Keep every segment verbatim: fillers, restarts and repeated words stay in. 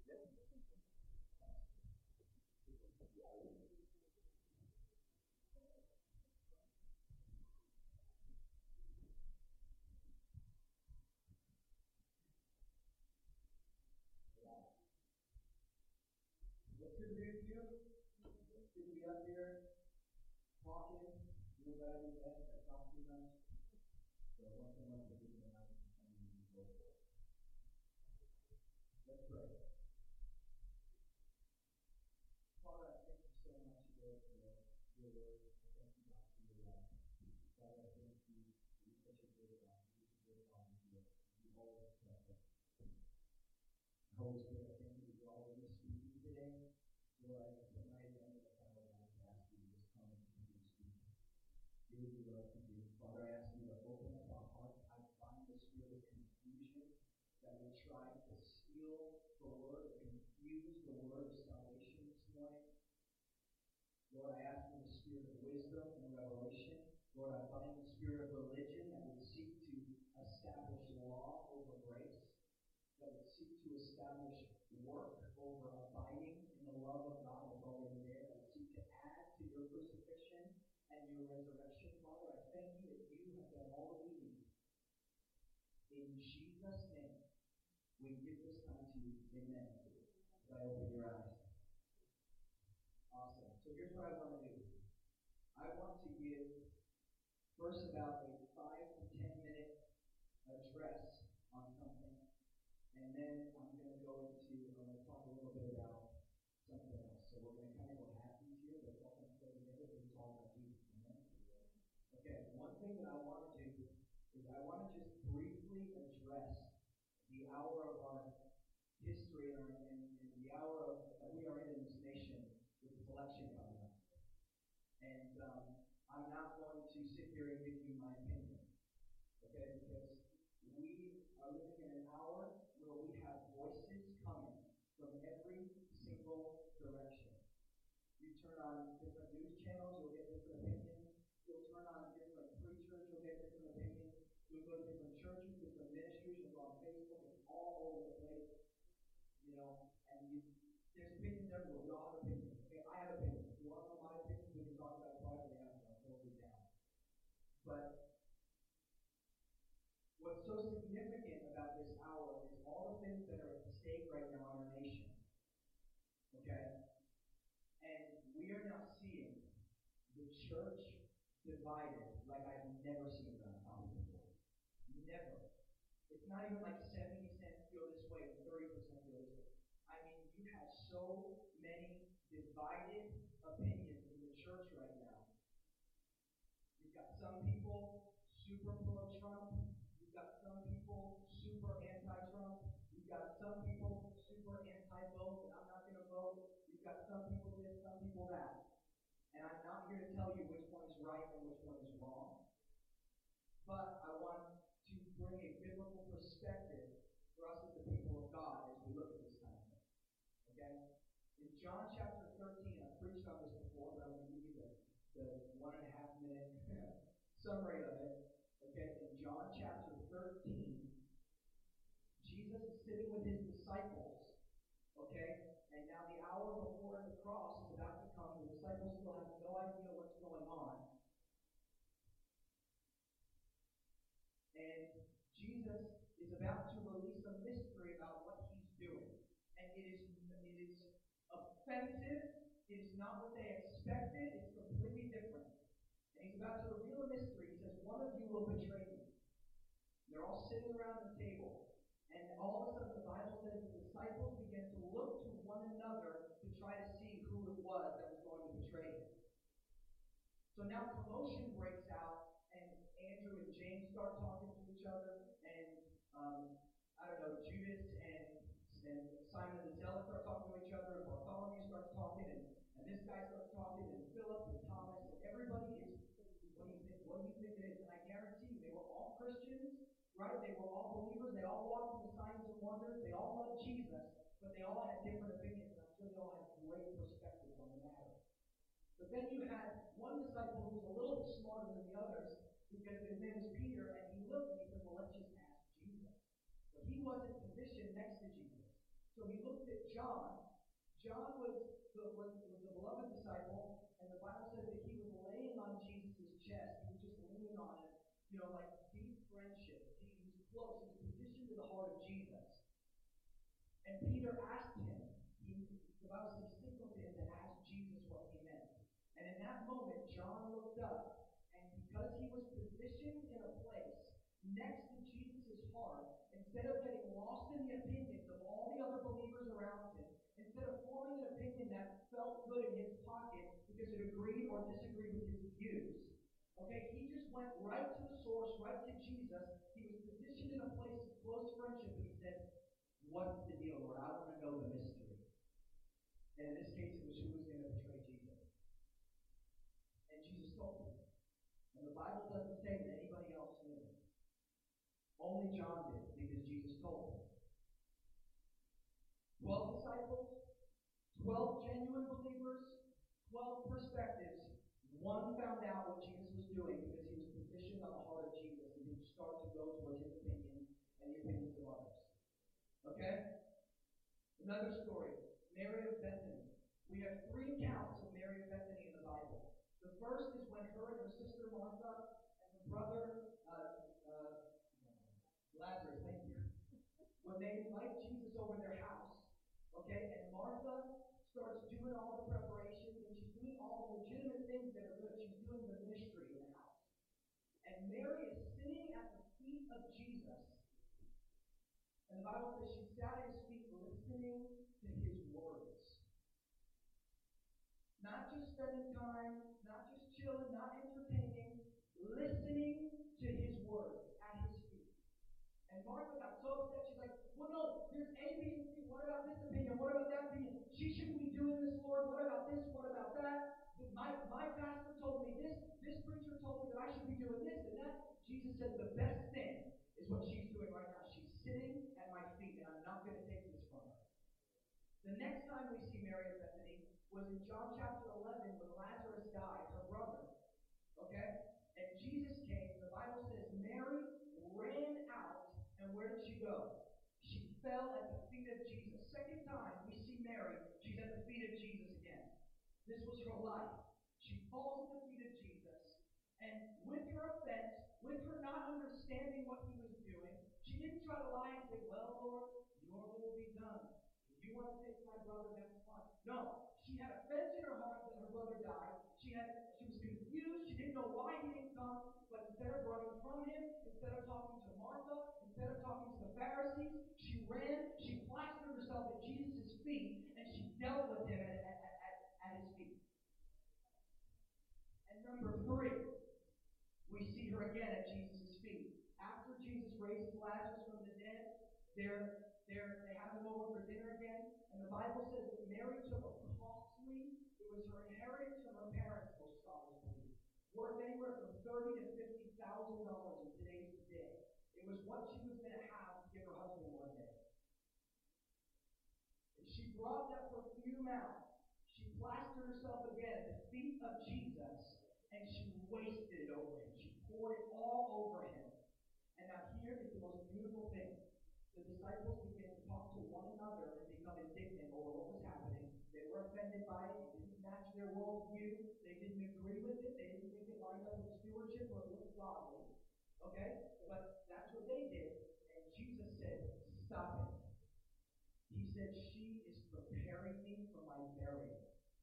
What's good to be with you? It's good to be up here talking. Doing what I do best. I talk too much. So once a month, we're doing an and we go for it. Let's pray. Father, I thank you so much Lord, for your word. I thank you, God, for your love. Father, I thank you for you're such a good God. You're such a good Father to us. You always trust us. Holy Spirit, I thank you that you're already speaking today. Lord, I put my hand in the power of God to ask you to just come and continue to speak. Do what you love to do. Father, I ask you to open up our hearts. I bind the spirit of confusion that would try to steal the word, or confuse the word of salvation this morning. Lord, I ask for the spirit of wisdom and revelation. Lord, I bind the spirit of religion that would seek to establish law over grace, that would seek to establish work over abiding in the love of God that's already there, that would seek to add to your crucifixion and your resurrection. Father, I thank you that you have done all that we need. In Jesus' name, we give this time to you. Amen. As I open your eyes. Awesome. So here's what I want to do. I want to give first about a five to ten minute address on something. And then I'm going to go into, I'm going to talk a little bit about something else. So we're going to kind of go half-piece here, but it's all going to play together because it's all about Jesus. Amen? Okay, one thing that I want to do is I want to just briefly address the hour of our history and, our, and, and the hour of, that we are in in this nation with this election coming up. And um, I'm not going to sit here and give you my opinion, okay, because we are living in an hour where we have voices coming from every single direction. You turn on different news channels, you'll get different opinions. You'll turn on different preachers, you'll get different opinions. You'll go to different churches, different ministries, you'll go on Facebook, it's all over the place. You know, and you, there's opinions everywhere. We all have opinions. Okay, I have opinions. If you want to know my opinions, we can talk about it privately after. I'm totally down. But what's so significant about this hour is all the things that are at stake right now in our nation. Okay? And we are now seeing the church divided like I've never seen it on top before. Never. It's not even like seventy percent feel this way and thirty percent feel this way. I mean, you have so many divided opinions in the church right now. You've got some people super pro-Trump. You've got some people super anti-Trump. You've got some people super anti-vote, and I'm not going to vote. You've got some people this, some people that. And I'm not here to tell you which one is right and which one is wrong. But I want to bring a biblical perspective for us as the people of God as we look at this kind of thing. Okay? In John chapter thirteen, I've preached on this before, but I'm going to give you the, the one and a half minute summary of it. Okay, in John chapter thirteen, Jesus is sitting with his disciples, okay, and now the hour before the cross is about to come. The disciples still have no idea what's going on. And Jesus is about to release a mystery about what he's doing. And it is, it is offensive. It is not what they expected. It's completely different. And he's about to reveal a mystery. He says, one of you will betray me. They're all sitting around the table. And all of a sudden, the Bible says the disciples began to look to one another to try to see who it was that was going to betray him. So now commotion breaks out, and Andrew and James start talking to each other, and um, I don't know, Judas and, and Simon the Zealot start talking to each other, and Bartholomew starts talking, and, and this guy starts talking, and Philip and Thomas, and everybody is, what do you think? What do you think it is? And I guarantee you, they were all Christians, right? They were all believers. They all walked in the signs and wonders. They all loved Jesus, but they all had different opinions, and I'm sure they all had great perspectives on the matter. But then you had one disciple who was a little bit smarter than the others, because his name was Peter, and he looked and he said, well, let's just ask Jesus. But he wasn't positioned next to Jesus. So he looked at John. John was the, was, was the beloved disciple, and the Bible says that he was laying on Jesus' chest. He was just leaning on him, you know, like deep friendship. He, he was close. He was positioned to the heart of Jesus. And Peter asked him, he, the Bible says he signaled to him to ask Jesus what he meant. And in that moment, John looked up, and because he was positioned in a place next to Jesus' heart, instead of getting lost in the opinions of all the other believers around him, instead of forming an opinion that felt good in his pocket because it agreed or disagreed with his views, okay, he just went right to the source, right to Jesus. He was positioned in a place of close friendship, and he said, "What's the deal, Lord? I want to know the mystery." And in this case, it was who was going to betray Jesus. And Jesus told him. And the Bible doesn't say that anybody else knew. Only John did, because Jesus told him. Twelve disciples, twelve genuine believers, twelve perspectives. One found out what Jesus was doing because he was positioned on the heart of Jesus and didn't start to go towards his opinion and the opinions of others. Okay? Another story, Mary of Bethany. We have three accounts of Mary of Bethany in the Bible. The first is when her and her sister Martha and her brother uh, uh, Lazarus, thank you, when they invite Jesus over their house, okay, and Martha starts doing all the preparations, and she's doing all the legitimate things that are good. She's doing the ministry in the house. And Mary is sitting at the feet of Jesus. And the Bible says she sat at his feet listening to his words. Not just spending time, not just chilling, not entertaining, listening to his words at his feet. And Martha got so upset, she's like, well, no, there's A, B, and C. What about this opinion? What about that opinion? She shouldn't be doing this, Lord. What about this? What about that? My, my pastor told me this. This preacher told me that I should be doing this and that. Jesus said the best thing is what she's doing right now. She's sitting at my feet, and I'm not going to take this from her. The next time we see Mary of Bethany was in John chapter eleven when Lazarus died, her brother. Okay? And Jesus came, and the Bible says Mary ran out, and where did she go? She fell at the feet of Jesus. Second time we see Mary, she's at the feet of Jesus again. This was her life. She falls at the feet of Jesus, and with her offense, with her not understanding what he was doing, she didn't try to lie and say, well, Lord, your will be done. If you want to take my brother, that's fine. No. She had offense in her heart that her brother died. She had she was confused. She didn't know why he didn't come. But instead of running from him, instead of talking to Martha, instead of talking to the Pharisees, she ran, she plastered herself at Jesus' feet, and she dealt with him at, at, at, at his feet. And number three, we see her again at Jesus' feet. After Jesus raises Lazarus from the dead, they're, they're, they have him over for dinner again. And the Bible says that Mary took a costly, it was her inheritance from her parents, most scholars believe, worth anywhere from thirty to fifty thousand dollars in today's day. It was what she was going to have to give her husband one day. And she brought that perfume out. She plastered herself again at the feet of Jesus, and she wasted it over him. She poured it all over him. And now here is the most beautiful thing. The disciples began to talk to one another and become indignant over what was happening. They were offended by it. It didn't match their worldview. They didn't agree with it. They didn't think it lined up with stewardship or it looked godly. Okay? But that's what they did. And Jesus said, stop it. He said, she is preparing me for my burial.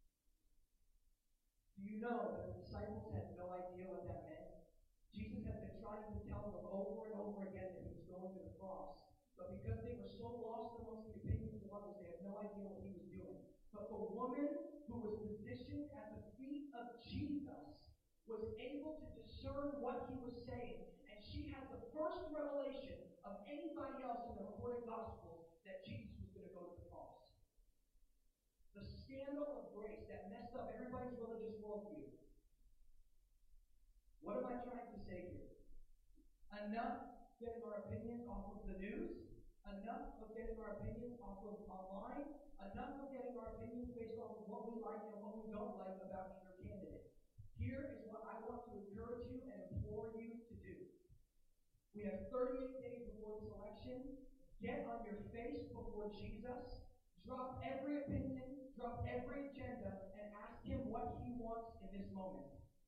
Do you know that the disciples had no idea what that meant? Jesus had been trying to tell them over and over again that he was going to the cross. But because they were so lost amongst the opinions of others, they had no idea what he was doing. But the woman who was positioned at the feet of Jesus was able to discern what he was saying. And she had the first revelation of anybody else in the recorded Gospels that Jesus was going to go to the cross. The scandal of grace that messed up everybody's religious worldview. What am I trying to say here? Enough getting our opinions off of the news, enough of getting our opinions off of online, enough of getting our opinions based off of what we like and what we don't like about either candidate. Here is what I want to encourage you and implore you to do. We have thirty-eight days before this election. Get on your face before Jesus. Drop every opinion, drop every agenda, and ask him what he wants in this moment.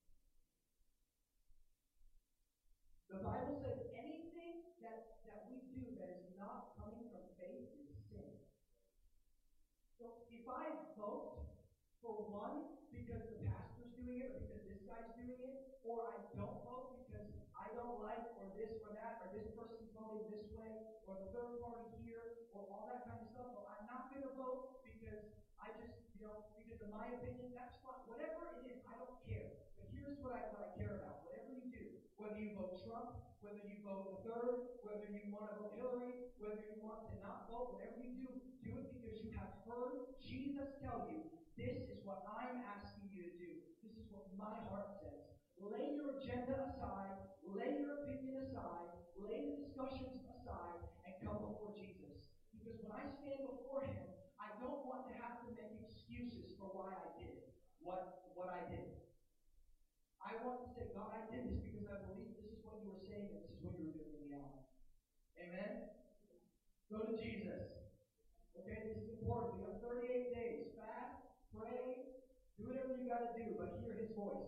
The Bible says anything that, that we do that is not coming from faith is sin. So if I vote for one because the pastor's doing it or because this guy's doing it, or I don't vote because I don't like or this or that, or this person's voting this way, or the third party here, or all that kind of stuff, well, I'm not going to vote because I just, you know, because of my opinion, that's fine. Whatever it is, I don't care. But here's what I, what I care about. Whatever you do, whether you vote Trump, whether you vote the third, whether you want to vote Hillary, whether you want to not vote, whatever you do, do it because you have heard Jesus tell you, this is what I'm asking you to do. This is what my heart says. Lay your agenda aside, lay your opinion aside, lay the discussions aside, and come before Jesus. Because when I stand before him, I don't want to have to make excuses for why I did what, what I did. I want to say, God, I did this because I believe this is what you were saying and this is what you were doing in the hour. Amen? Go to Jesus. Okay, this is important. We have thirty-eight days. Fast, pray, do whatever you got to do, but hear his voice.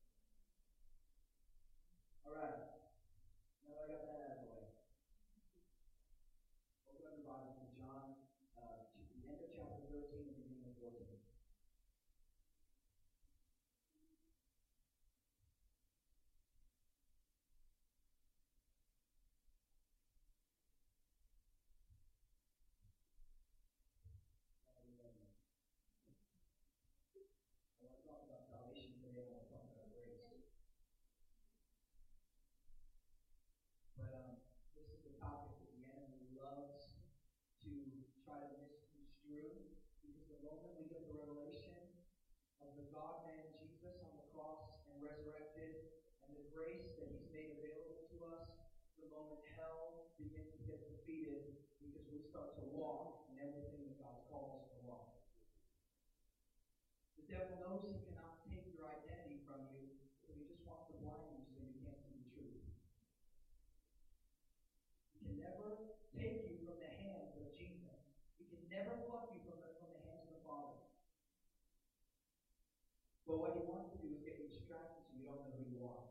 All right. Now that I got that out of the way. Open up your Bibles to John, uh, to the end of chapter thirteen and beginning of fourteen. I want to talk about salvation today. I want to talk about grace. But um, this is a topic that the enemy loves to try to misconstrue, because the moment we get the revelation of the God-man Jesus on the cross and resurrected, and the grace that he's made available to us, the moment hell begins to get defeated, because we start to walk in everything that God's called us to walk. The devil knows he cannot take your identity from you, so he just wants to blind you so you can't see the truth. He can never take you from the hands of Jesus. He can never pluck you from the, from the hands of the Father. But what he wants to do is get you distracted so you don't know who you are.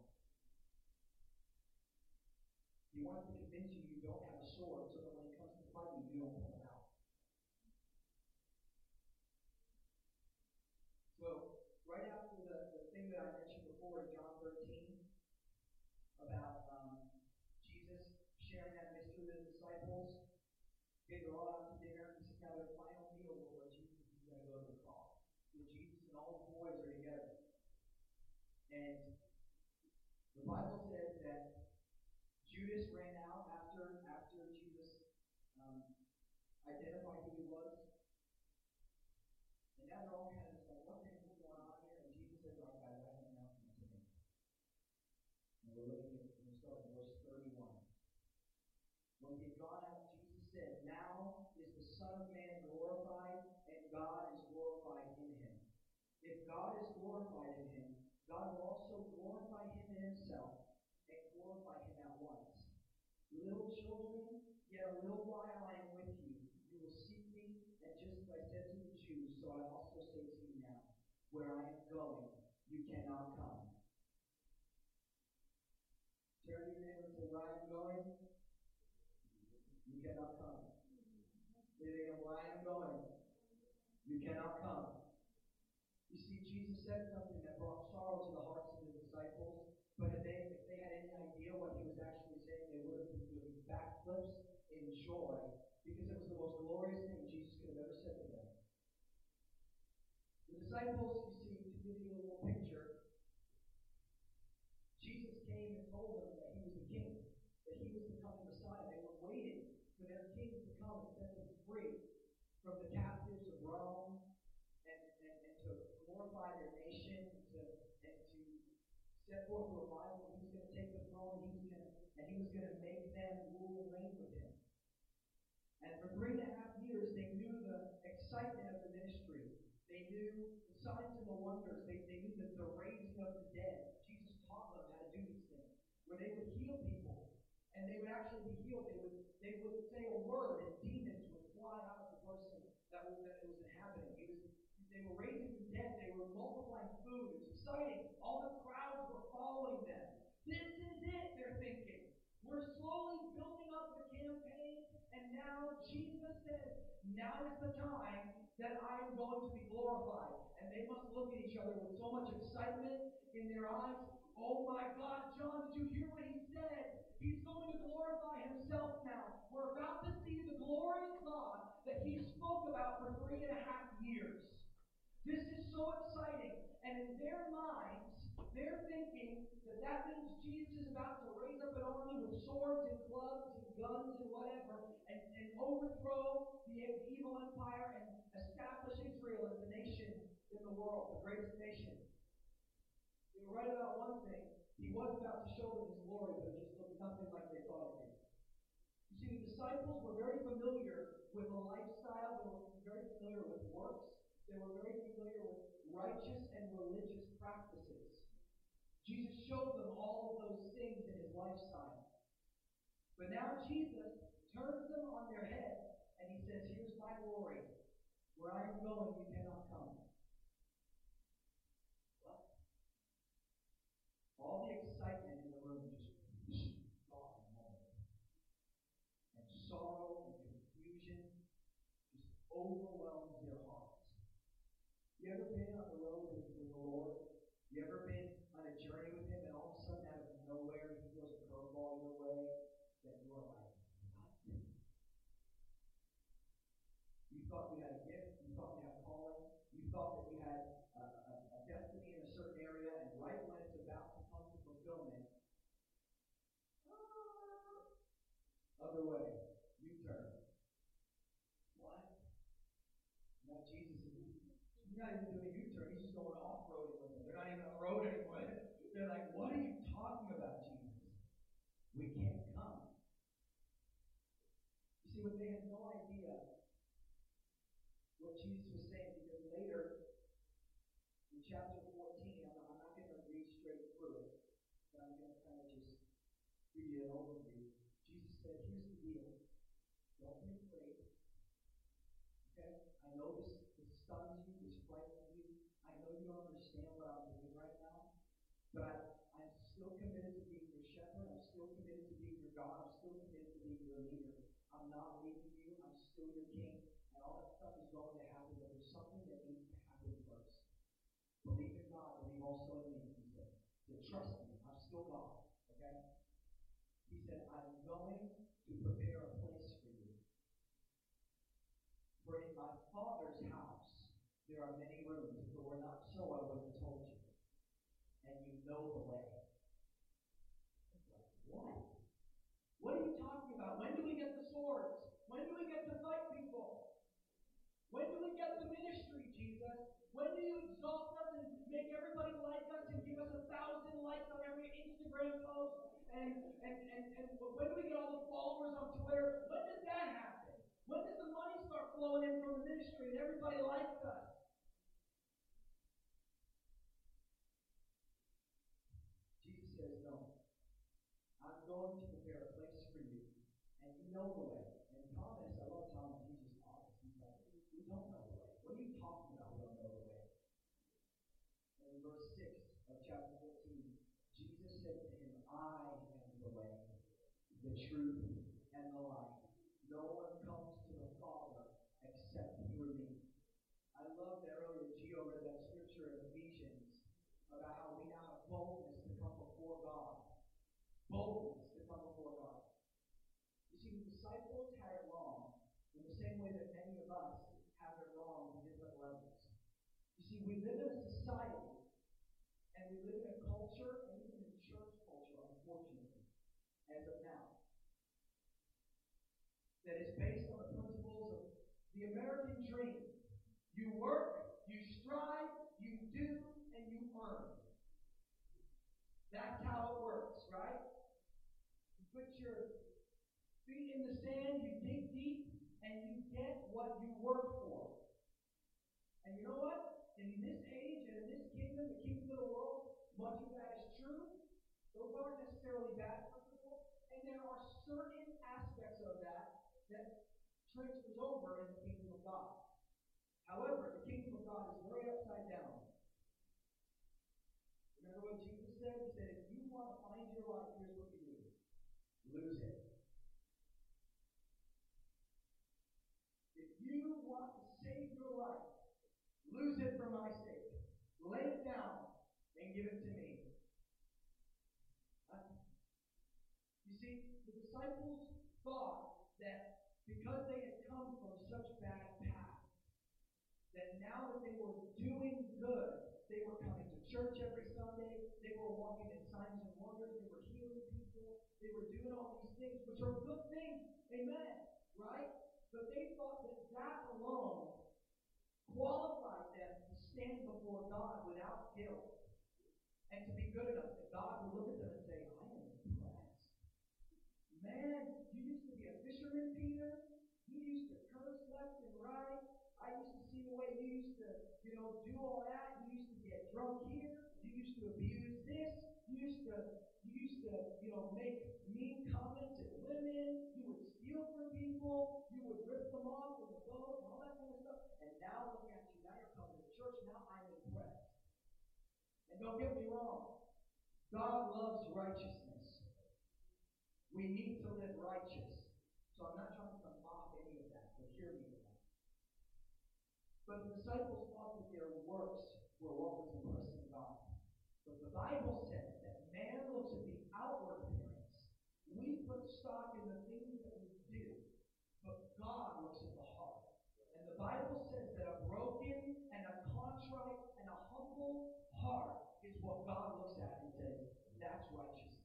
He wants to convince you you don't have a sword so that when he comes to fight you, you don't pull it out. So, right after the, the thing that I mentioned before in John thirteen, about um, Jesus sharing that mystery with the disciples, okay, they're all out to dinner. This is now their final meal before Jesus is going to go to the cross. So Jesus and all his boys are together. And the Bible says that Judas ran out after after Jesus um, identified who he was. And now they're all kind of just like, what the heck is going on here? And Jesus says, all right, guys, I have an announcement to make. And we're looking at, we're starting at verse thirty-one. When he had gone out, Jesus said, now is the Son of Man glorified, and God is glorified in him. If God is glorified in him, God will also glorify him in himself, and glorify him at once. Little children, yet a little while I am with you. You will seek me, and just as I said to the Jews, so I also say to you now, where I am going, you cannot come. Turn to your neighbor and say, where I am going, you cannot come. Say it again, where I am going, you cannot come. You see, Jesus said something that brought sorrow to the hearts of the disciples, but if they, if they had any idea what he was actually saying, they would have been doing backflips in joy, because it was the most glorious thing Jesus could have ever said to them. The disciples, you see, to give you a little picture, Jesus came and told them that he was the king, that he was the coming Messiah. They were waiting for their king to come and set them free from the captives of Rome, and, and, and to glorify their nation, and to, and to set forth a revival. He was going to take the throne, and he was going to, and he was going to make them rule and reign with him. And for three and a half years, they knew the excitement of the ministry. They knew the signs and the wonders. They, they knew the, the raising of the dead. Jesus taught them how to do these things, where they would heal people, and and they would actually be healed. They would they would say a word, and demons would fly out of the person that was that it was inhabiting. He was they were raising the dead. They were multiplying food. It was exciting. All the crowds were following them. This is it, they're thinking. We're slowly building up the campaign, and now Jesus says, now is the time that I am going to be glorified. And they must look at each other with so much excitement in their eyes. Oh my God, John, did you hear what he said? He's going to glorify himself now. We're about to see the glory of God that he spoke about for three and a half years. This is so exciting. And in their minds, they're thinking that that means Jesus is about to raise up an army with swords and clubs and guns and whatever, and, and overthrow the evil empire and establish Israel as the nation in the world, the greatest nation. They were right about one thing. He was about to show them his glory, but it just looked nothing like they thought it did. You see, the disciples were very familiar with a lifestyle. They were very familiar with works. They were very familiar with righteous and religious practices. Jesus showed them all of those things in his lifestyle. But now Jesus turns them on their head, and he says, here's my glory. Where I am going, you cannot come. What? All the excitement in the room just gone in a moment. And sorrow and confusion just overwhelms their hearts. You ever been on the road with, with the Lord? You ever been on a journey with him, and all of a sudden out of nowhere he throws a curveball your way that you are like, what? You thought you had a gift, you thought you had a calling, you thought that you had a, a, a destiny in a certain area, and right when it's about to come to fulfillment, other way, you turn. What? Now Jesus is he's not even doing a U-turn, he's just going off-roading with them. They're not even on the road anymore. They're like, what are you talking about, Jesus? We can't come. You see, what they had no idea what Jesus was saying, because later in chapter fourteen, I'm not, I'm not going to read straight through it, but I'm going to kind of just give you an overview. Jesus said, here's the deal. Don't be afraid. Okay? I know this, this stuns you, this frightens you. I know you don't understand what I'm doing right now. But I, I'm still committed to being your shepherd. I'm still committed to being your God. I'm still committed to being your leader. I'm not leaving you. I'm still your king. And all that stuff is going to happen. But there's something that needs to happen first. Believe in God. Believe also in me, he said. So trust me. I'm still God. Okay? He said, I'm going to prepare a place for you. For in my Father's house there are many rooms. If it were not so, I would have told you. And you know the way. What? What are you talking about? When do we get the swords? When do we get to fight people? When do we get the ministry, Jesus? When do you exalt us and make everybody like us and give us a thousand likes on every Instagram post? And, and, and, and when do we get all the followers on Twitter? When does that happen? When does the money start flowing in from the ministry and everybody likes us? Jesus says, no. I'm going to prepare a place for you. And you know the way. And Thomas, I love Thomas, he's just honest. He's like, we don't know the way. What are you talking about? We don't know the way. And in verse six of chapter fourteen, Jesus said to him, I am the way, the truth, and the life. No one comes to the Father except through me. I love that earlier Gio read that scripture in Ephesians about how we now have boldness to come before God. Boldness to come before God. You see, the disciples had it wrong in the same way that many of us have it wrong in different levels. You see, we live in a society and we live in a culture, and even in church culture, unfortunately, as of now, that is based on the principles of the American dream. You work, you strive, you do, and you earn. That's how it works, right? You put your feet in the sand, you dig deep, and you get what you work for. And you know what? In this age and in this kingdom, the kingdom of the world, much of that is true. Those aren't necessarily bad principles. And there are that transfers over in the kingdom of God. However, the kingdom of God is very upside down. Remember what Jesus said? He said, if you want to find your life, here's what you do. Lose it. If you want to save your life, lose it for my sake. Lay it down and give it to me. Huh? You see, the disciples thought that because they had come from such bad paths, that now that they were doing good, they were coming to church every Sunday, they were walking in signs and wonders, they were healing people, they were doing all these things, which are good things. Amen. Right? But they thought that that alone qualified them to stand before God without guilt and to be good enough that God would look at them and say, I am impressed. Man, you used to be a fisherman, Peter. You used to curse left and right. I used to see the way you used to, you know, do all that. You used to get drunk here. You used to abuse this. You used to, you used to, you know, make mean comments at women. You would steal from people. You would rip them off in the boat and all that kind of stuff. And now look at you. Now you're coming to church. Now I'm impressed. And don't get me wrong. God loves righteousness. We need to live righteous. So I'm not trying to mock any of that, but hear me with that. But the disciples thought that their works were what was impressing God. But the Bible says that man looks at the outward appearance. We put stock in the things that we do, but God looks at the heart. And the Bible says that a broken and a contrite and a humble heart is what God looks at and says, that's righteousness.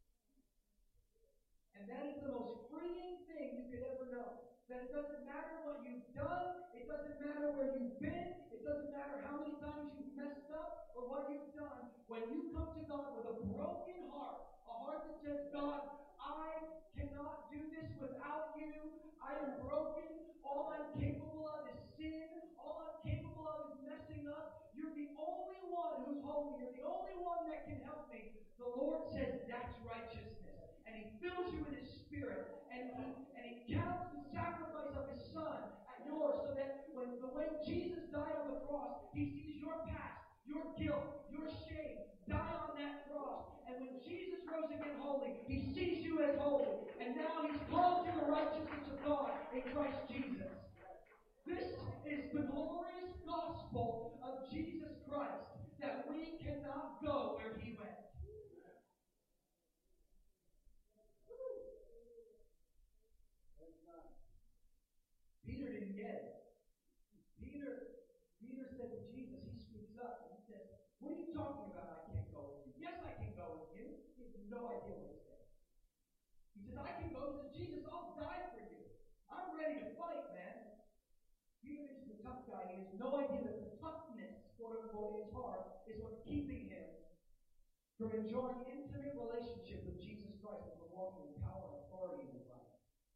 And that is the most freeing thing you could ever know. That it doesn't matter what you've done, it doesn't matter where you've been, it doesn't matter how many times you've messed up or what you've done. When you come to God with a broken heart, a heart that says, God, I cannot do this without you. I am broken. All I'm capable of is sin. All I'm capable of is messing up. You're the only one who's holy. You're the only one that can help me. The Lord says that's righteousness. And He fills you with His Spirit. And He and He counts the sacrifice of His Son at yours. So that when the way Jesus died on the cross, He sees your past, your guilt, your shame die on that cross. And when Jesus rose again holy, He sees you as holy. And now He's called you the righteousness of God in Christ Jesus. This is the glorious gospel of Jesus Christ, that we cannot go where He went. Peter didn't get it. Peter, Peter said to Jesus, he speaks up and he says, what are you talking about? I can't go with you. Yes, I can go with you. He has no idea what he's saying. He says, I can go. He says, Jesus, I'll die for you. I'm ready to fight, man. Peter thinks he's a tough guy. He has no idea that the toughness, quote unquote, in his heart is what's keeping him from enjoying intimate relationship with Jesus Christ and from walking in power and authority in his life.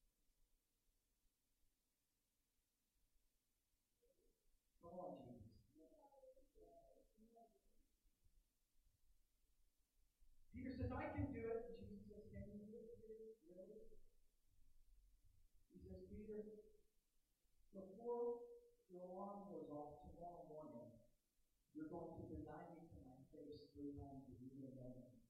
Come on, Jesus. Peter says, I can do it. And Jesus says, can you do it, Peter? Really? He says, Peter, before your alarm goes off tomorrow morning, you're going to deny me to my face three times that you even know me.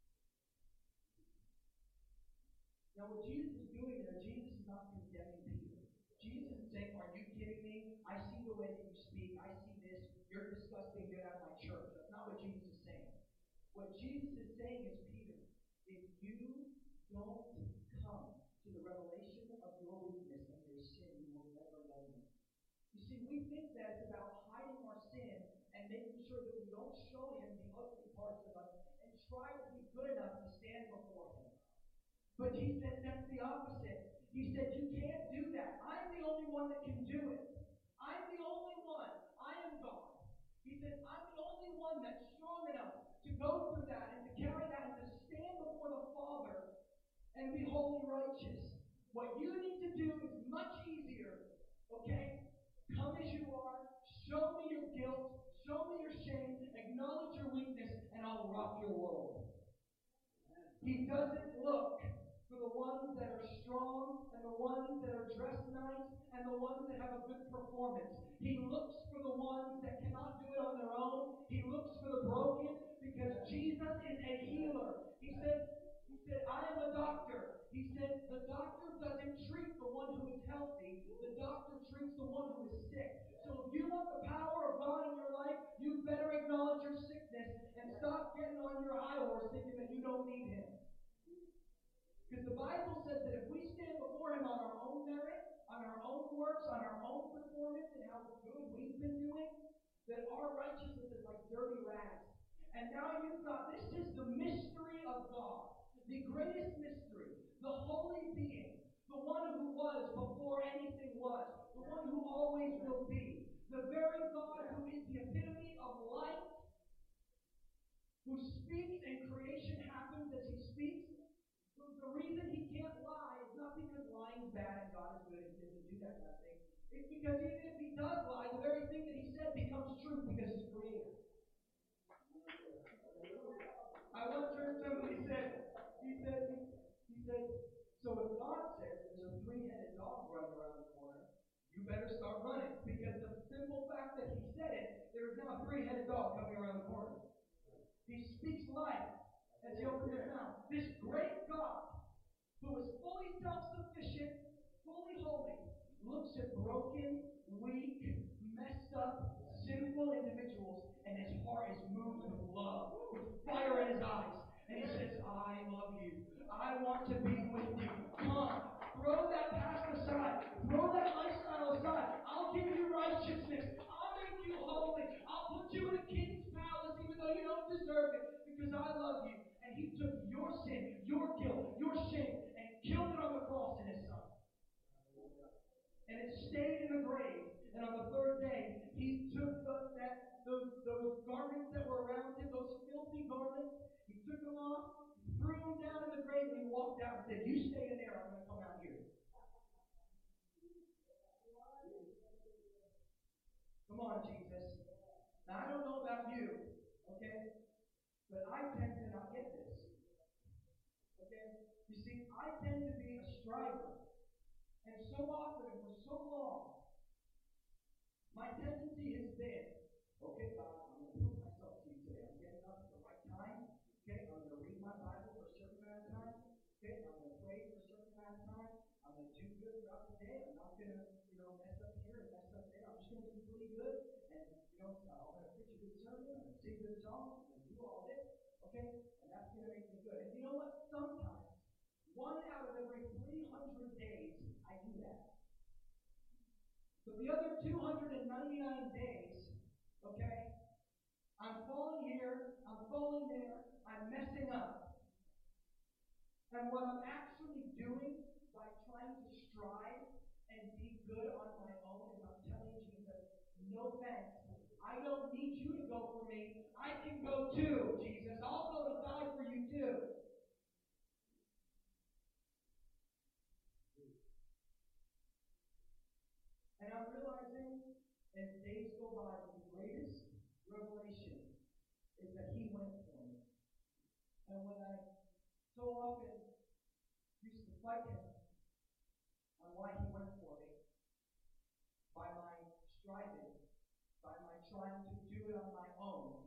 Now, what Jesus is doing there, Jesus is not condemning Peter. Jesus is saying, are you kidding me? I see the way that you speak. I see this. You're disgusting. Get out of my church. That's not what Jesus is saying. What Jesus is saying is, Peter, if you don't come to the revelation of your weakness and your sin, you will never know me. You see, we think that it's about hiding our sin and making sure that we don't show Him the ugly parts of us and try to be good enough to stand before Him. But He said that's the opposite. He said, you can't do that. I'm the only one that can do it. I'm the only one. I am God. He said, I'm the only one that's strong enough to go through that and to carry that and to stand before the Father and be wholly righteous. What you need to do is much easier, okay? Come as you are, show me your guilt, show me your shame, acknowledge your weakness, and I'll rock your world. He doesn't look for the ones that are strong and the ones that are dressed nice and the ones that have a good performance. He looks for the ones that cannot do it on their own. He looks for the broken because Jesus is a healer. He said, he said, I am a doctor. He said, the doctor doesn't treat the one who is healthy. The doctor treats the one who is sick. So if you want the power of God in your life, you better acknowledge your sickness and stop getting on your high horse thinking that you don't need Him. Because the Bible says that if we stand before Him on our own merit, on our own works, on our own performance, and how good we've been doing, that our righteousness is like dirty rags. And now you've got, this is the mystery of God. The greatest mystery. The holy being. The one who was before anything was. The one who always will be. The very God who is the epitome of light. Who speaks and creation happens as He speaks. The reason He can't lie is not because lying is bad and God is good and He doesn't do that kind of thing. It's because even if He does lie, the very thing that He said becomes truth because He's creator. I once heard somebody say, he said, he said, so if God says there's a three-headed dog running around the corner, you better start running. Because the simple fact that He said it, there is now a three-headed dog coming around the corner. He speaks life as He opens His mouth. This great God, who is fully self-sufficient, fully holy, looks at broken, weak, messed up, sinful individuals, and His heart is moved with love, with fire in His eyes. And He says, I love you. I want to be with you. Come, throw that past aside. Throw that lifestyle aside. I'll give you righteousness. I'll make you holy. I'll put you in a king's palace even though you don't deserve it because I love you. And He took your sin, your guilt, your shame, and killed it on the cross in His Son. And it stayed in the grave. And on the third day, He took the, that, those, those garments that were around Him, those filthy garments, He took them off, threw them down in the grave, and He walked out and said, you stay in there, I'm going to come out here. Come on, Jesus. Now, I don't know about you, okay? But I tend to not get this. Okay? You see, I tend to be a striver. And so often, and for so long, my tendency has been, okay, God, I'm going to put myself to you today. I'm getting up at the right time. Okay, I'm going to read my Bible for a certain amount of time. Okay, I'm going to pray for a certain amount of time. I'm going to do good throughout the day. I'm not going to, you know, mess up here and mess up there. I'm just going to do pretty good. And, you know, I'm going to preach a good sermon. I'm going to sing good songs. I'm going to do all this. Okay, and that's going to make me good. And you know what? Sometimes, one out of every three hundred days, I do that. But the other two hundred ninety-nine days, okay, I'm falling here, I'm falling there, I'm messing up. And what I'm actually doing by trying to strive and be good on my own is I'm telling Jesus, no thanks. I don't need you to go for me. I can go too, Jesus. I'll go to die for you too. And I'm realizing as days go by that the greatest revelation is that He went for me. And when I so often used to fight Him on why He went for me, by my striving, by my trying to do it on my own,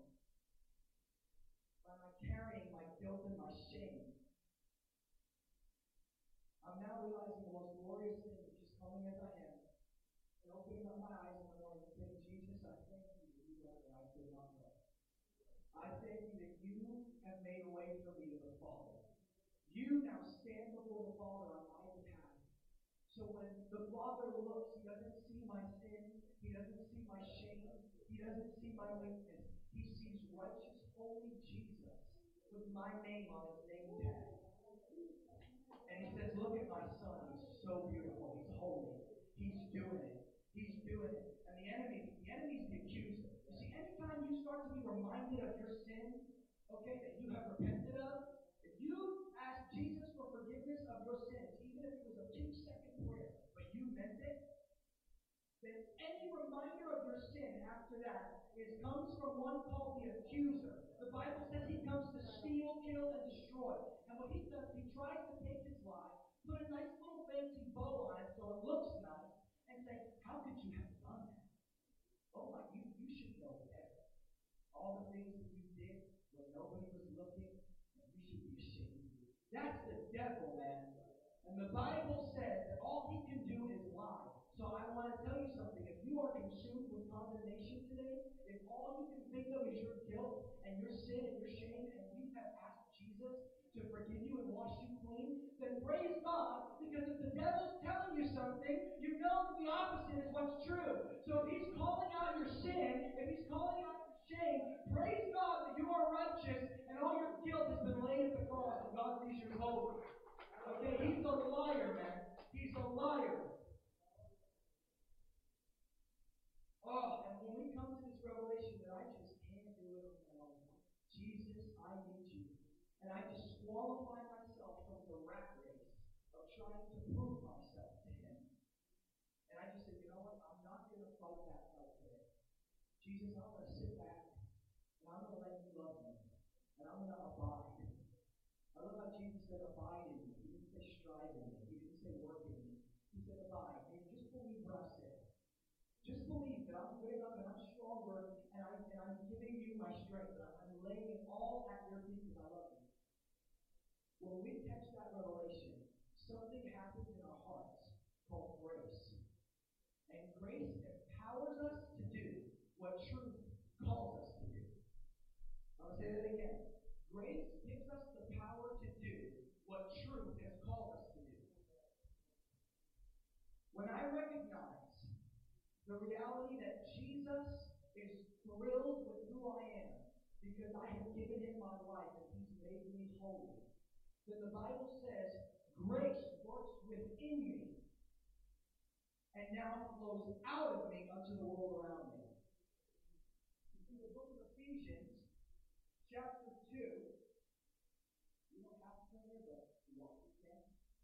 by my carrying my guilt and my shame, I'm now realizing the most glorious thing is just coming as I am and opening up my eyes in the morning and saying, Jesus, I thank you that you went where I could not go. I thank you that you have made a way for me to the Father. You now stand before the Father on my behalf. So when the Father looks, He doesn't see my sin. He doesn't see my shame. He doesn't see my weakness. He sees righteous, holy Jesus with my name on His name tag. And He says, look at my Son. He's so beautiful. He's holy. He's doing it. He's doing it. And the enemy, the enemy's the accuser. You see, anytime you start to be reminded of your sin, okay, that you have repented of, if you ask Jesus for forgiveness of your sins, even if it was a two-second prayer, but you meant it, then any reminder of your sin after that is comes from one called the accuser. The Bible says he comes to steal, kill, and destroy. And what he does, he tries to take his lie, put a nice little fancy bow all the things that you did when nobody was looking, and you should be ashamed. That's the devil, man. And the Bible says that all he can do is lie. So I want to tell you something. If you are consumed with condemnation today, if all you can think of is your guilt and your sin and your shame, and you have asked Jesus to forgive you and wash you clean, then praise God, because if the devil's telling you something, you know that the opposite is what's true. So if he's calling out your sin, if he's calling out your shame, praise God that you are righteous and all your guilt has been laid at the cross and God sees you holy. Okay, he's a liar, man. He's a liar. Oh, and when we come to this revelation that I just can't do it on my own. Jesus, I need you. And I disqualify myself from the rat race of trying to prove myself to him. And I just say, you know what? I'm not going to fight that fight today. Jesus, I'm going to sit back and I'm going to let you love me. And I'm going to abide. I love how Jesus said, abide in me. He didn't say strive in me. He didn't say work in me. He said, abide. And just believe what I said. Just believe that I'm good enough and I'm stronger and, I, and I'm giving you my strength. I'm laying it all at your feet because I love you. When we catch that revelation, something happens in our hearts called grace. And grace empowers us to do what truth calls us to do. I'm going to say that again. Grace gives us the power to do what truth has called us to do. When I recognize the reality that Jesus is thrilled with who I am because I have given him my life and he's made me holy, then the Bible says grace works within me and now flows out of me unto the world around me. You see, the book of Ephesians, chapter two, you don't have to turn there, but you want to can.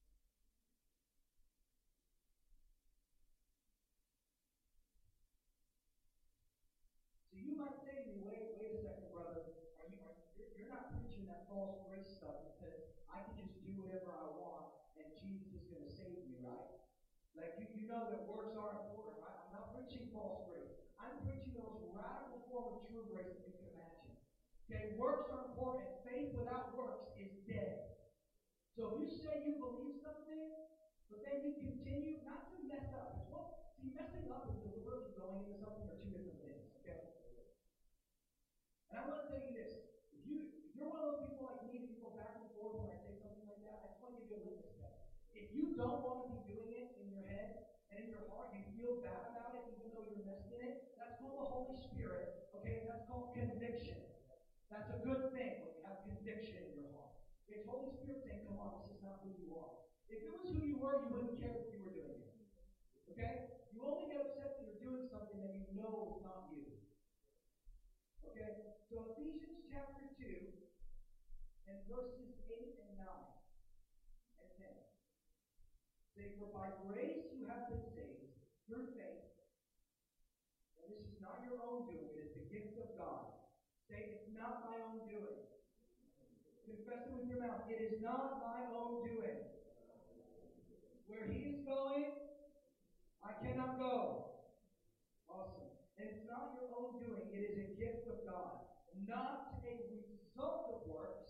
So you might say to me, wait, wait a second, brother. Are you, are, you're, you're not preaching that false grace stuff that says, I can just do whatever I want and Jesus is going to save me, right? Like, you, you know that works are important, right? I'm not preaching false grace. I'm preaching the most radical form of true grace that you can imagine. Okay, works are important. Faith without works is dead. So if you say you believe something, but then you continue not to mess up. It's one, see, messing up and deliberately going into something are two different things, okay? And I want to tell you this. If, you, if you're one of those people like me that you go back and forth when I say something like that, I just want to give you a litmus test. If you don't want to be doing it in your head and in your heart, you feel bad about it even though you're messed in it, that's called the Holy Spirit, okay? That's called conviction. That's a good thing when you have conviction in your heart. It's Holy Spirit saying, come on, this is not who you are. If it was who you were, you wouldn't care that you were doing it. Okay? You only get upset that you're doing something that you know is not you. Okay? So Ephesians chapter two and verses eight and nine and ten. Say, for by grace you have been saved through faith. And this is not your own doing, it is the gift of God. Say, it's not my own doing. Confess it with your mouth. It is not my own doing. Where he is going, I cannot go. Awesome. And it's not your own doing. It is a gift of God. Not a result of works,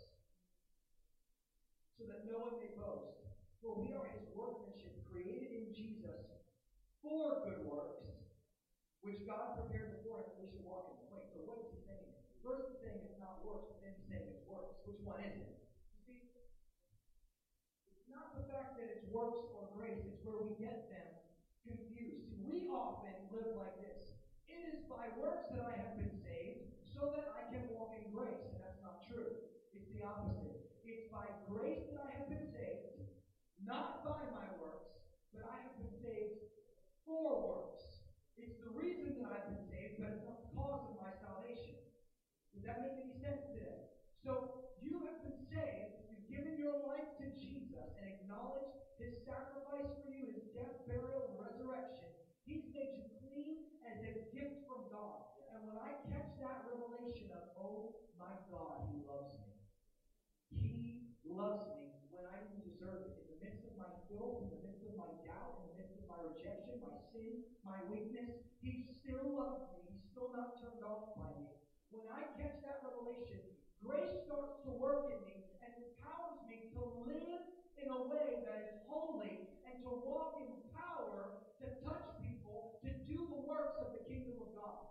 so that no one may boast. For we are his workmanship, created in Jesus for good works, which God prepared beforehand that we should walk in them. Wait, so what is he saying? First he's saying it's not works, but then he's saying it's works. Which one is it? You see, it's not the fact that it's works or grace, it's where we get them confused. See, we often live like this. It is by works that I have been saved, so that I can walk in grace. And that's not true. It's the opposite. It's by grace that I have been saved, not by my works, but I have been saved for works. It's the reason that I've been saved, but it's not the cause of my salvation. Does that make any sense today? So, you have been saved, you've given your life to Jesus and acknowledged his sacrifice for you, his death, burial, and resurrection. He's made you clean as a gift from God. And when I catch that revelation of, oh my God, he loves me. He loves me when I didn't deserve it. In the midst of my filth, in the midst of my doubt, in the midst of my rejection, my sin, my weakness, he still loves me. He's still not turned off by me. When I catch that revelation, grace starts to work in me and empowers me to live in a way that is holy and to walk in power to touch people, to do the works of the kingdom of God.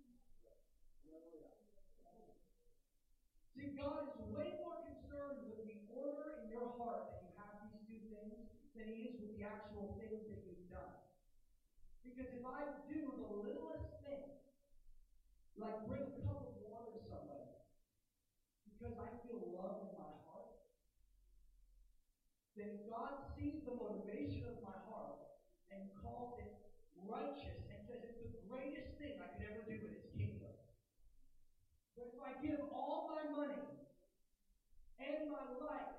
See, God is way more concerned with the order in your heart that you have these two things than He is with the actual things that you've done. Because if I do the littlest thing, like bring a cup of water to somebody, because I feel love in my heart, then God sees the motivation of my heart and calls it righteous and says it's the greatest thing I could ever do in His kingdom. But if I give all my money and my life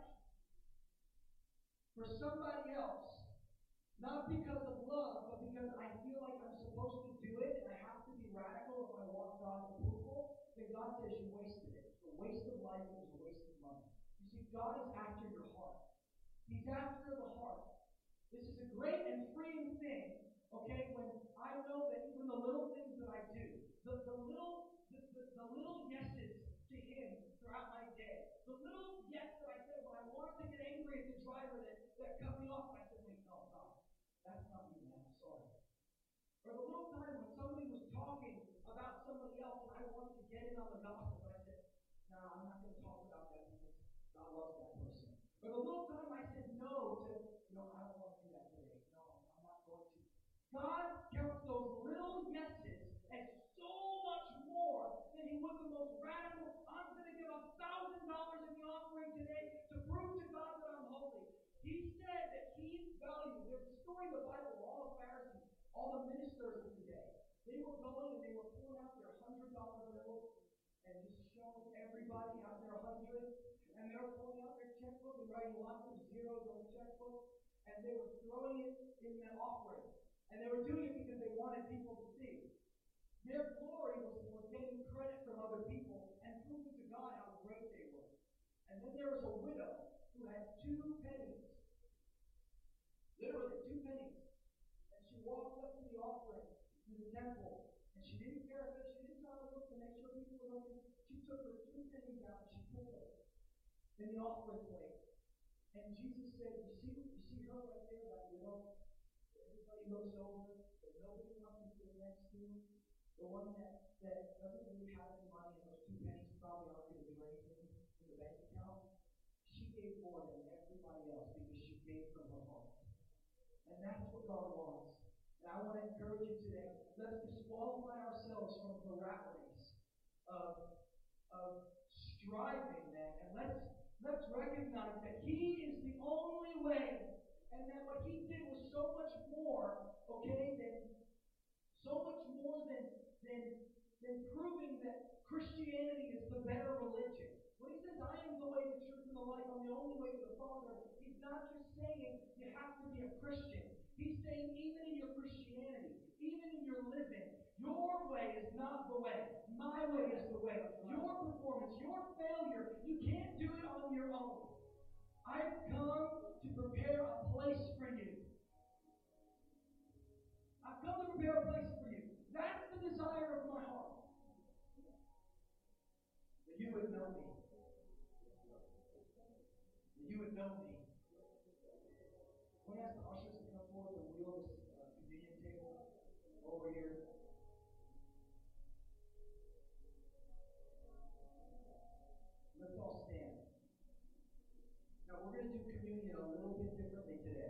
for somebody else, not because of love, but because I feel like I'm supposed to do it and I have to be radical if I want God's approval, then God says you wasted it. It's a waste of life and it's a waste of money. You see, God is after your heart. He's after the heart. This is a great and freeing thing, okay, when I know that even the little things that I do, the, the little the, the, the little yeses to Him throughout my day, the little yes that I said when I wanted to get angry at the driver that, that cut me off, and I said, wait, no, God, that's not you, man, I'm sorry. Or the little time when somebody was talking about somebody else and I wanted to get in on the gossip, and I said, no, I'm not going to talk about that because God loves that person. Or the little time I said no to, no, I don't want to do that today. No, I'm not going to. God counts those little yeses as so much more than He would the most radical, I'm going to give a thousand dollars in the offering today to prove to God that I'm holy. He said that He valued. There's a story in the Bible where all the Pharisees, all the ministers of the day, they were going and they were pulling out their hundred dollar bills and just showing everybody out their hundred. And they were pulling out their checkbook and writing lots of zeros on the checkbook. And they were throwing it in the offering. And they were doing it because they wanted people to see. Their glory was for getting credit from other people and proving to God how great they were. And then there was a widow who had two pennies. Literally, two pennies. And she walked up to the offering, to the temple. And she didn't care if it, she didn't try to look to make sure people were looking. She took her two pennies out and she put them in the offering plate. And Jesus said, you see, you see her right there, that widow? Everybody looks over, but nobody wants to sit next to. The one that, that doesn't really have any money and those two pennies probably aren't going to do anything in the bank account. She gave more than everybody else because she gave from her heart. And that's what God wants. And I want to encourage you today, let's disqualify ourselves from the rat race of, of striving, man. And let's let's recognize that He is the only way, and that what He did was so much more, okay, than so much more than than than proving that Christianity is the better religion. When He says, I am the way, the truth, and the life, I'm the only way to the Father, He's not just saying you have to be a Christian. He's saying even in your Christianity, even in your living, your way is not the way. My way is the way. Your performance, your failure, you can't do it on your own. I've come to prepare a place for you. I've come to prepare a place for you. That's the desire of my heart. That you would know me. That you would know me. When I ask the ushers to come forward and wheel this uh, communion table over here. Let's all stand. Now we're going to do communion a little bit differently today.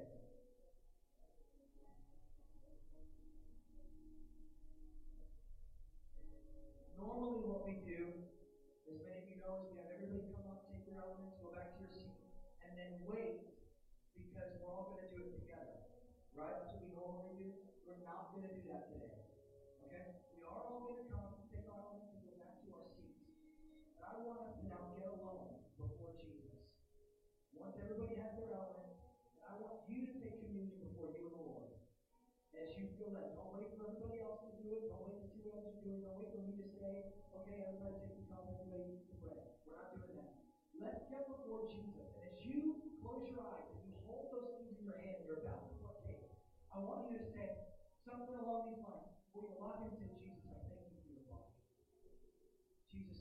Normally what we do, as many of you know, is we have everybody come up, take their elements, go back to your seat, and then wait because we're all going to do it together. Right? That's what we normally do. We're not going to do that today. Okay? We are all going to come, take our elements, and go back to our seats. But I want us to now get alone before Jesus. Once everybody has their element, and I want you to take communion before you and the Lord. As you feel led. Don't wait for everybody else to do it. Don't wait to see what others are doing. Don't wait for me to say, okay, everybody take the cup, everybody eat the bread. We're not doing that. Let's get before Jesus. And as you close your eyes and you hold those things in your hand, you're about to partake. I want you to say something along these lines. We're going to lock in and say, Jesus, I thank you for your body. Jesus,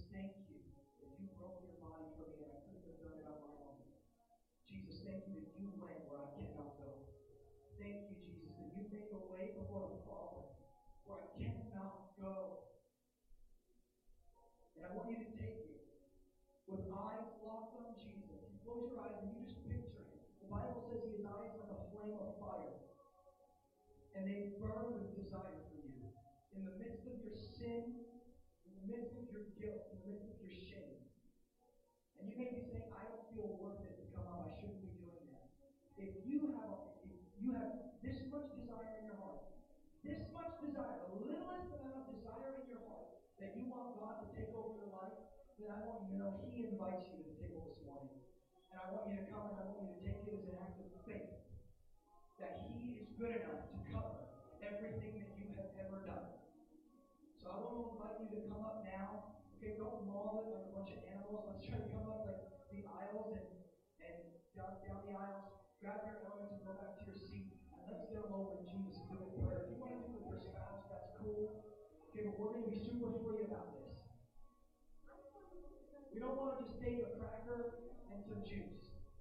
Thank you, Jesus, that you make a way before the Father where I cannot go. And I want you to take it with eyes locked on Jesus. You close your eyes and you just picture him. The Bible says he has eyes like a flame of fire. And they burn with desire for you. In the midst of your sin, in the midst of your guilt, in the midst of your shame. And you may be saying, I don't feel worth it to come up. I shouldn't be doing that. If you have a, if you have this much desire in your heart, this much desire, the littlest amount of desire in your heart, that you want God to take over your life, then I want you to know he invites you to the table this morning. And I want you to come and I want you to take it as an act of faith that he is good enough to cover everything that you have ever done. So I want to invite you to come up now. Okay, don't maul it like a bunch of animals. Let's try to come up like the aisles and, and down, down the aisles. Grab your elements and go back to your seat. And let's get alone with Jesus and do a prayer. If you want to do it with your spouse, that's cool. Okay, but we're going to be super free about this. We don't want to just take a cracker and some juice.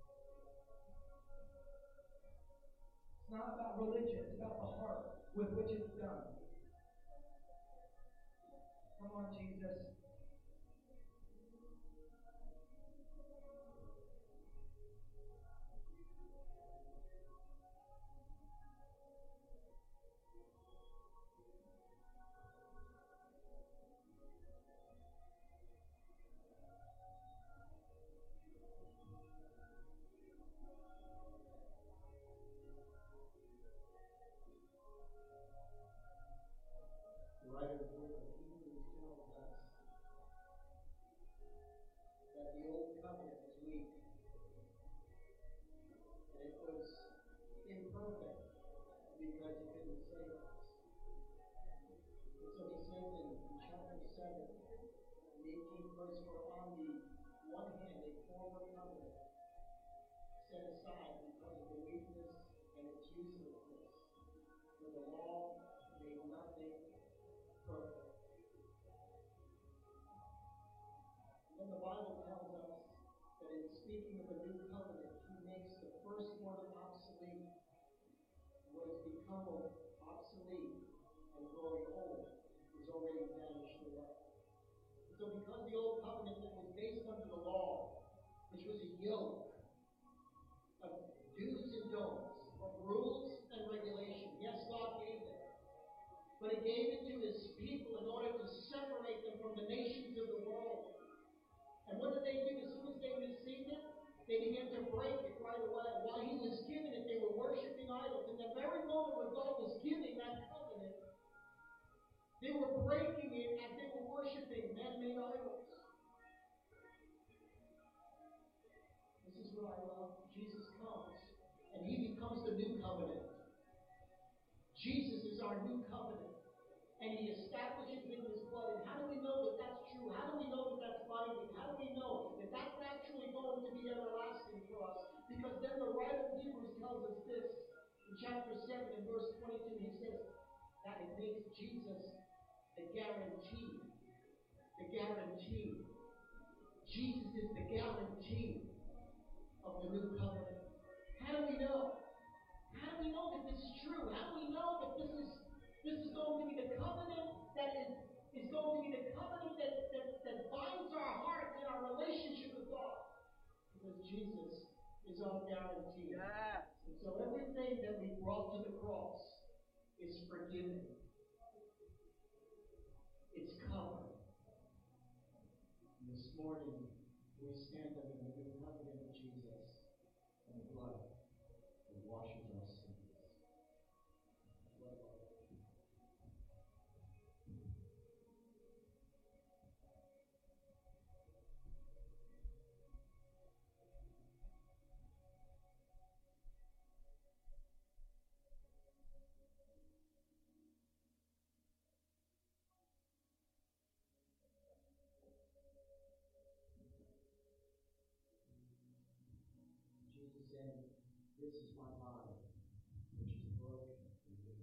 It's not about religion. It's about the heart with which it's done. Come on, Jesus. The writer of the book of Hebrews tells us that the old covenant was weak, and it was imperfect because it couldn't save us. And so he says in, in chapter seven, the eighteenth verse, for on the one hand a former covenant set aside because of the weakness and its uselessness, for the law made nothing perfect. And then the Bible tells us that in speaking of a new covenant, he makes the first one obsolete. What has become obsolete and growing old is already vanished away. And so because the old covenant that was based under the law, which was a yoke of do's and don'ts, of rules and regulations, yes, God gave it. But he gave it to his people in order to separate them from the nations of the world. And what did they do as soon as they received it? They began to break it right away. While he was giving it, they were worshiping idols. In the very moment where God was giving that covenant, they were breaking it as they were worshiping man-made idols. This is what I love. Jesus comes, and he becomes the new covenant. Jesus is our new covenant. And he establishes in his blood. And how do we know that that's true? How do we know that that's binding? How do we know that that's actually going to be everlasting for us? Because then the writer of Hebrews tells us this. In chapter seven and verse twenty-two, he says that it makes Jesus the guarantee. The guarantee. Jesus is the guarantee of the new covenant. How do we know? How do we know that this is true? How do we know that this is This is going to be the covenant that is, is going to be the covenant that, that, that binds our hearts in our relationship with God. Because Jesus is our guarantee. Yes. And so everything that we brought to the cross is forgiven. It's covered. And this morning, we stand under the new covenant of Jesus and the blood that washes our sins. What a Jesus said, this is my body, which is broken for you.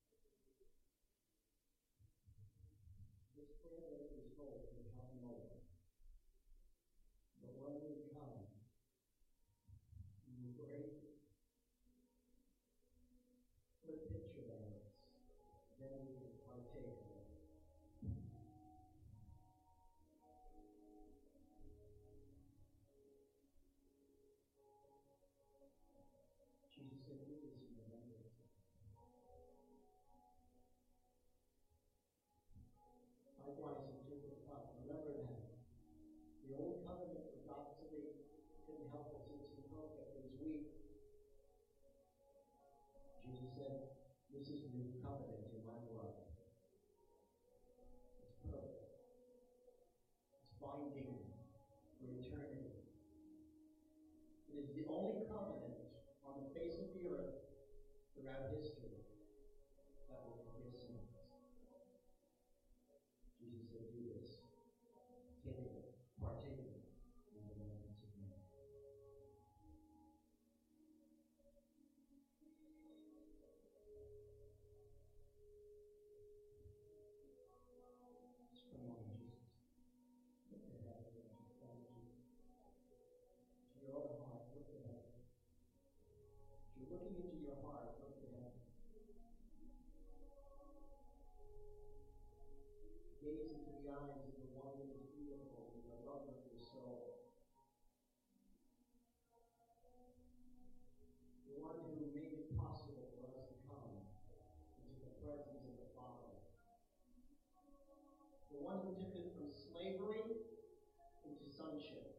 This prayer that it was told to come over. But when we come, and we break This is the new covenant in my blood. It's perfect. It's binding for eternity. It is the only covenant on the face of the earth throughout history that will forgive sins. Jesus said, do this. Take of it. Partake of it in remembrance of me. Just for a moment, Jesus. Look to heaven and just thank you. To your own heart, look to heaven. If you're looking into your heart, look to heaven. Gaze into the eyes of the one that is beautiful and the lover of your soul. The one who made it possible for us to come into the presence of the Father. The one who took us from slavery into sonship.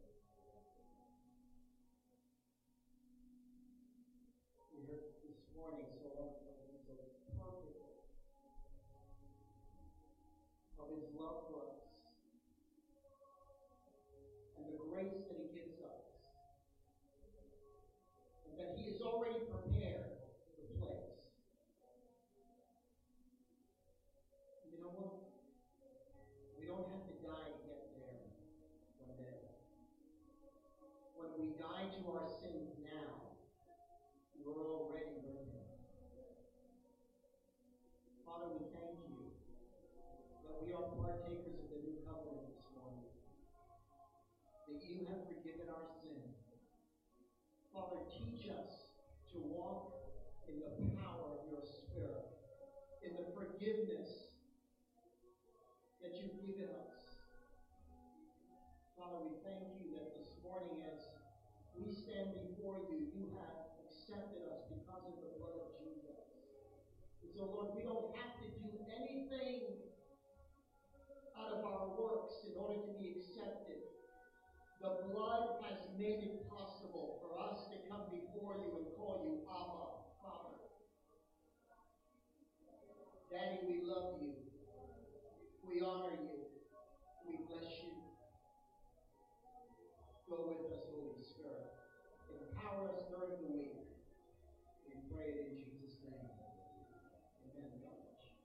We heard this morning so eloquently, so perfectly, of his love for us and the grace that he gives us, and that he has already prepared the place. You know what? We don't have to die to get there one day. When we die to our sins now, we're already with him. Father, we thank you that we are partakers of the new covenant this morning, that you have forgiven our sins. Father, teach us to walk in the power of your Spirit, in the forgiveness that you've given us. Father, we thank you that this morning as we stand before you, you have accepted us because of the blood of Jesus. And so, Lord, we don't have to do anything out of our works in order to be accepted. The blood has made it possible for us to come before you and call you Abba, Father. Daddy, we love you. We honor you. We bless you. Go with us, Holy Spirit. Empower us during the week. We pray it in Jesus' name. Amen. God bless you.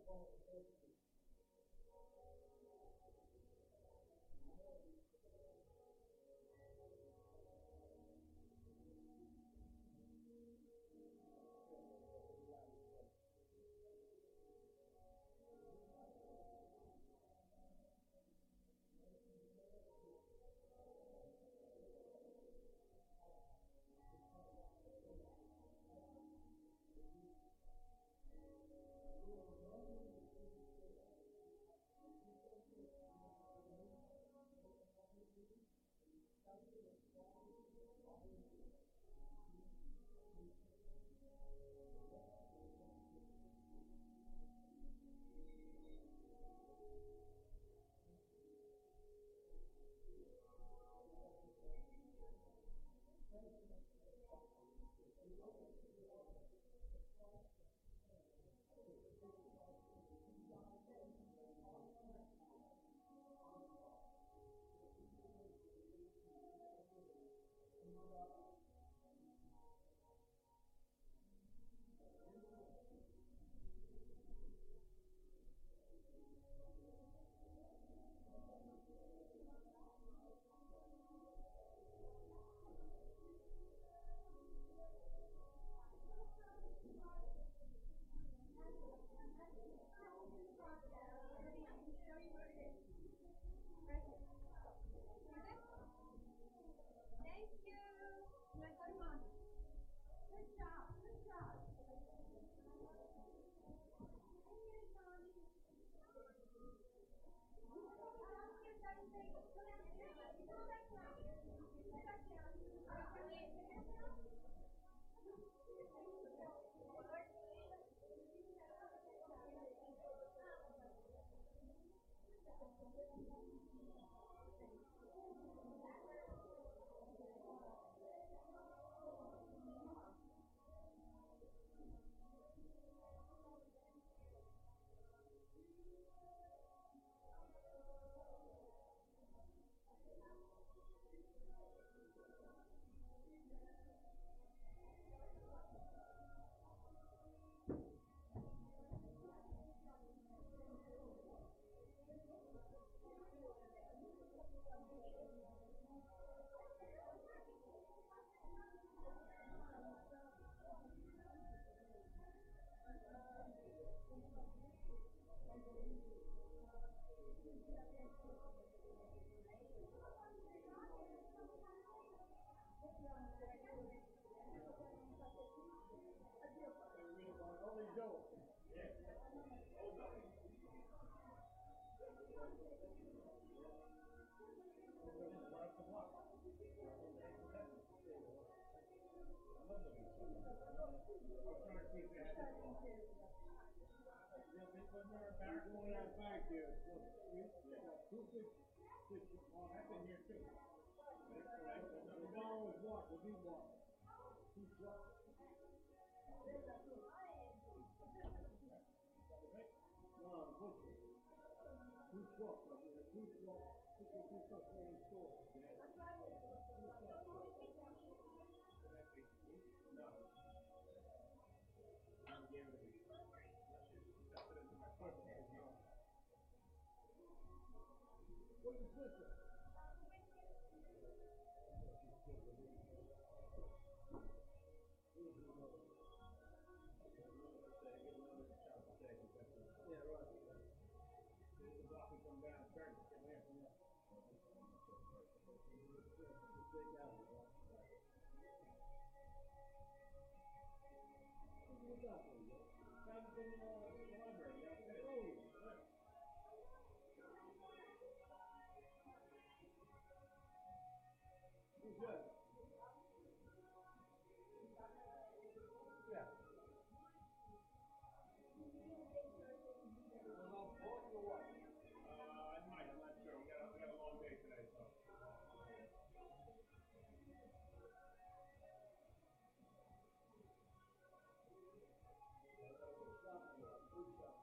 Food shop.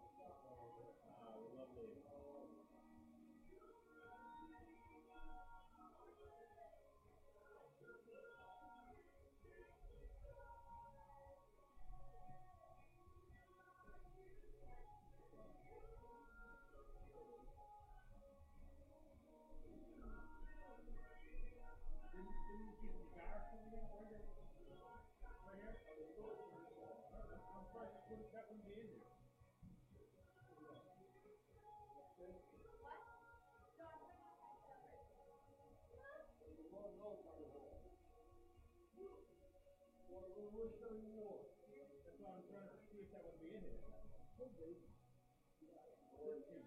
wouldn't, that wouldn't be in there. That's why I'm trying to see if that would be in there. Could be. fourteen.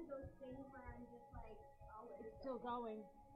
those things where I'm just like, always. It's still going.